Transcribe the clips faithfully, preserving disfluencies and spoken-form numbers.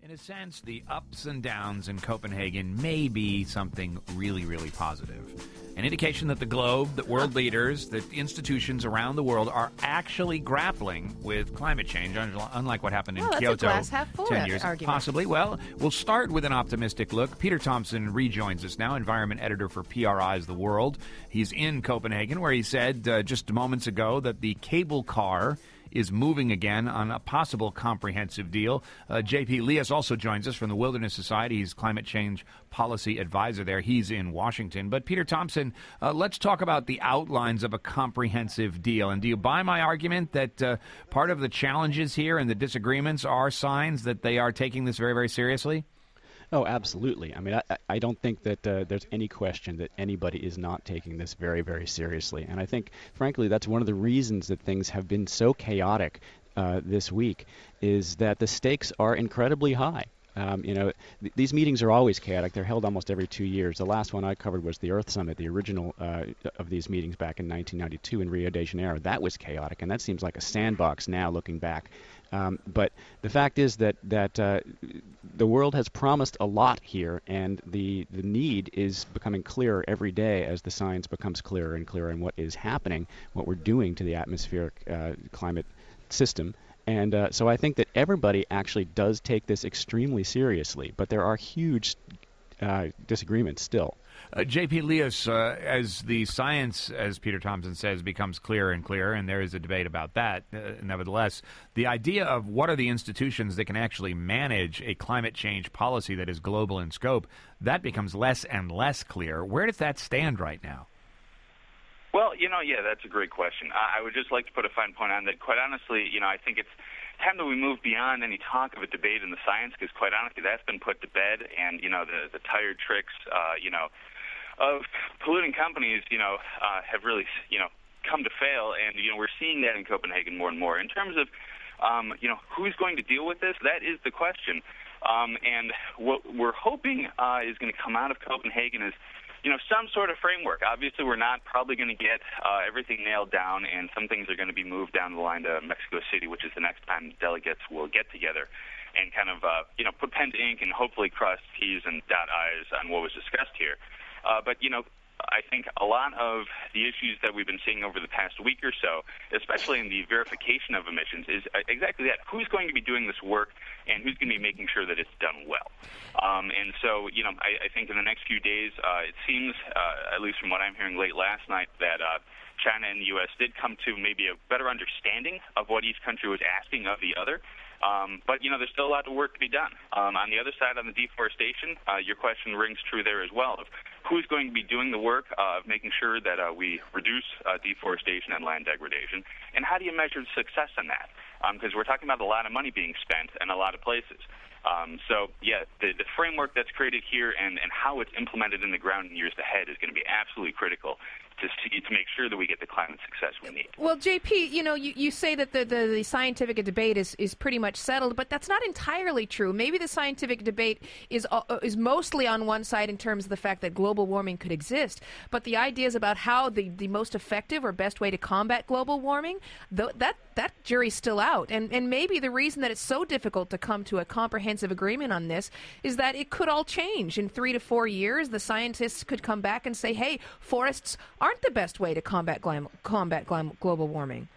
In a sense, the ups and downs in Copenhagen may be something really, really positive. An indication that the globe, that world leaders, that institutions around the world are actually grappling with climate change, unlike what happened in well, that's Kyoto a glass half full ten years. Argument. Possibly. Well, we'll start with an optimistic look. Peter Thompson rejoins us now, environment editor for P R I's The World. He's in Copenhagen, where he said uh, just moments ago that the cable car is moving again on a possible comprehensive deal. Uh, J P Lias also joins us from the Wilderness Society. He's climate change policy advisor there. He's in Washington. But Peter Thompson, uh, let's talk about the outlines of a comprehensive deal. And do you buy my argument that uh, part of the challenges here and the disagreements are signs that they are taking this very, very seriously? Oh, absolutely. I mean, I, I don't think that uh, there's any question that anybody is not taking this very, very seriously. And I think, frankly, that's one of the reasons that things have been so chaotic uh, this week, is that the stakes are incredibly high. Um, you know, th- these meetings are always chaotic. They're held almost every two years. The last one I covered was the Earth Summit, the original uh, of these meetings back in nineteen ninety-two in Rio de Janeiro. That was chaotic, and that seems like a sandbox now looking back. Um, but the fact is that that uh, the world has promised a lot here, and the, the need is becoming clearer every day as the science becomes clearer and clearer on what is happening, what we're doing to the atmospheric uh, climate system. And uh, so I think that everybody actually does take this extremely seriously, but there are huge uh, disagreements still. Uh, J P Lias, uh, as the science, as Peter Thompson says, becomes clearer and clearer, and there is a debate about that, uh, nevertheless, the idea of what are the institutions that can actually manage a climate change policy that is global in scope, that becomes less and less clear. Where does that stand right now? Well, you know, yeah, that's a great question. I, I would just like to put a fine point on that. Quite honestly, you know, I think it's time that we move beyond any talk of a debate in the science, because quite honestly, that's been put to bed, and, you know, the, the tired tricks, uh, you know, of polluting companies, you know, uh, have really, you know, come to fail, and, you know, we're seeing that in Copenhagen more and more. In terms of, um, you know, who's going to deal with this, that is the question. Um, and what we're hoping uh, is going to come out of Copenhagen is, you know, some sort of framework. Obviously, we're not probably going to get uh, everything nailed down, and some things are going to be moved down the line to Mexico City, which is the next time delegates will get together and kind of, uh, you know, put pen to ink and hopefully cross T's and dot I's on what was discussed here. Uh, but, you know, I think a lot of the issues that we've been seeing over the past week or so, especially in the verification of emissions, is exactly that. Who's going to be doing this work, and who's going to be making sure that it's done well? Um, and so, you know, I, I think in the next few days, uh, it seems, uh, at least from what I'm hearing late last night, that uh, China and the U S did come to maybe a better understanding of what each country was asking of the other. Um, but, you know, there's still a lot of work to be done. Um, on the other side, on the deforestation, uh, your question rings true there as well, of who's going to be doing the work uh, of making sure that uh, we reduce uh, deforestation and land degradation, and how do you measure success in that? Because um, we're talking about a lot of money being spent in a lot of places. Um, so, yeah, the, the framework that's created here and, and how it's implemented in the ground in years ahead is going to be absolutely critical to see, to make sure that we get the climate success we need. Well, J P, you know, you, you say that the, the, the scientific debate is, is pretty much settled, but that's not entirely true. Maybe the scientific debate is uh, is mostly on one side in terms of the fact that global warming could exist, but the ideas about how the, the most effective or best way to combat global warming, th- that that jury's still out. And, and maybe the reason that it's so difficult to come to a comprehensive agreement on this is that it could all change. In three to four years, the scientists could come back and say, hey, forests aren't the best way to combat glam- combat glam- global warming.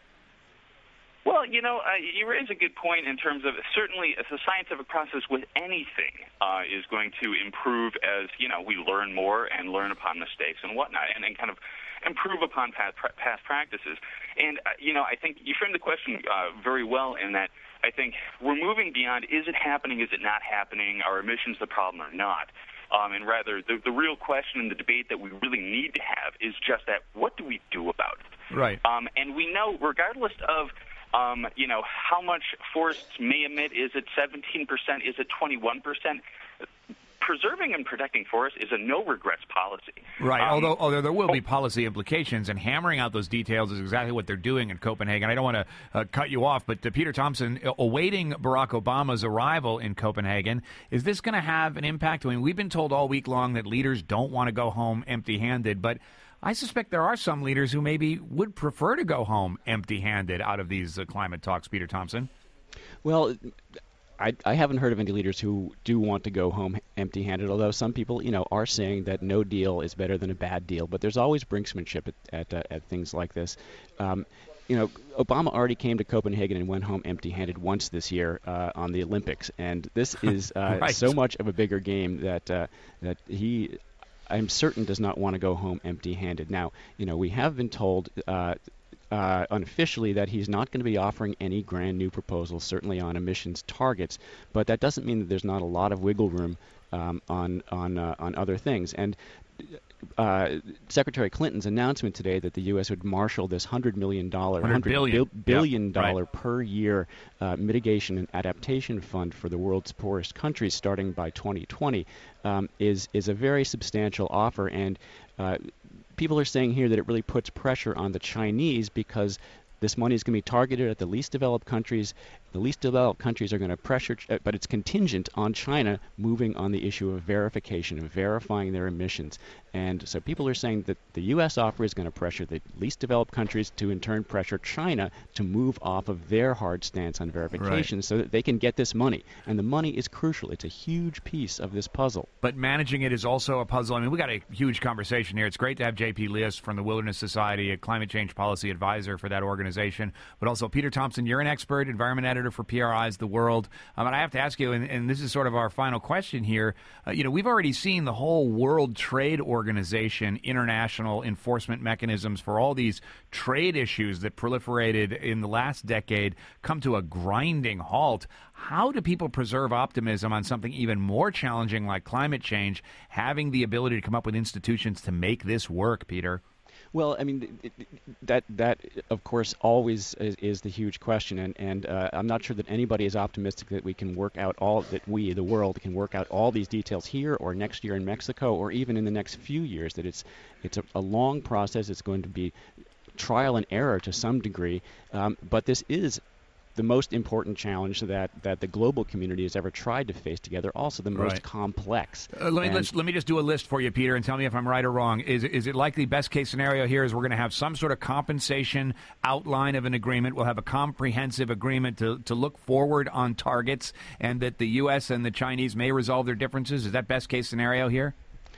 Well, you know, uh, you raise a good point in terms of certainly the scientific process with anything uh, is going to improve as, you know, we learn more and learn upon mistakes and whatnot, and, and kind of improve upon past, past practices. And, uh, you know, I think you framed the question uh, very well in that I think we're moving beyond is it happening, is it not happening, are emissions the problem or not? Um, and rather, the, the real question in the debate that we really need to have is just that, what do we do about it? Right. Um, and we know, regardless of, um, you know, how much forests may emit, is it seventeen percent, is it twenty-one percent? Preserving and protecting forests is a no-regrets policy. Right, um, although although there will be policy implications, and hammering out those details is exactly what they're doing in Copenhagen. I don't want to uh, cut you off, but uh, Peter Thompson, uh, awaiting Barack Obama's arrival in Copenhagen, is this going to have an impact? I mean, we've been told all week long that leaders don't want to go home empty-handed, but I suspect there are some leaders who maybe would prefer to go home empty-handed out of these uh, climate talks, Peter Thompson. Well, I, I haven't heard of any leaders who do want to go home empty-handed, although some people, you know, are saying that no deal is better than a bad deal. But there's always brinksmanship at, at, uh, at things like this. Um, you know, Obama already came to Copenhagen and went home empty-handed once this year uh, on the Olympics. And this is uh, right. so much of a bigger game that uh, that he, I'm certain, does not want to go home empty-handed. Now, you know, we have been told uh, uh, unofficially that he's not going to be offering any grand new proposals, certainly on emissions targets. But that doesn't mean that there's not a lot of wiggle room um, on on uh, on other things. And Uh, Secretary Clinton's announcement today that the U S would marshal this one hundred million dollars, one hundred billion bil- billion yep, dollar right. per year uh, mitigation and adaptation fund for the world's poorest countries starting by twenty twenty um, is is a very substantial offer. And uh, people are saying here that it really puts pressure on the Chinese because this money is going to be targeted at the least developed countries. The least developed countries are going to pressure, uh, but it's contingent on China moving on the issue of verification, of verifying their emissions. And so people are saying that the U S offer is going to pressure the least developed countries to in turn pressure China to move off of their hard stance on verification right. so that they can get this money. And the money is crucial. It's a huge piece of this puzzle. But managing it is also a puzzle. I mean, we got a huge conversation here. It's great to have J P Lias from the Wilderness Society, a climate change policy advisor for that organization, but also Peter Thomson, you're an expert, environment editor for P R I's The World. Um, and I have to ask you, and, and this is sort of our final question here, uh, you know, we've already seen the whole World Trade Organization, international enforcement mechanisms for all these trade issues that proliferated in the last decade come to a grinding halt. How do people preserve optimism on something even more challenging like climate change, having the ability to come up with institutions to make this work, Peter? Well, I mean, it, it, that that of course always is, is the huge question, and and uh, I'm not sure that anybody is optimistic that we can work out all that we, the world, can work out all these details here or next year in Mexico or even in the next few years. That it's it's a, a long process. It's going to be trial and error to some degree, um, but this is the most important challenge that, that the global community has ever tried to face together, also the most right. complex. Uh, let, me, let's, let me just do a list for you, Peter, and tell me if I'm right or wrong. Is, is it likely best case scenario here is we're going to have some sort of compensation outline of an agreement? We'll have a comprehensive agreement to, to look forward on targets, and that the U S and the Chinese may resolve their differences? Is that best case scenario here?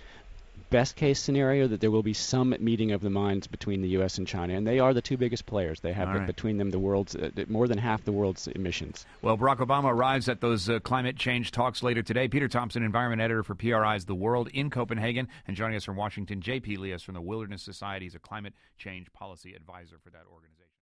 Best case scenario that there will be some meeting of the minds between the U S and China, and they are the two biggest players. They have right. between them the world's uh, more than half the world's emissions. Well, Barack Obama arrives at those uh, climate change talks later today. Peter Thomson, environment editor for P R I's The World in Copenhagen, and joining us from Washington, J P Lias from the Wilderness Society. He's a climate change policy advisor for that organization.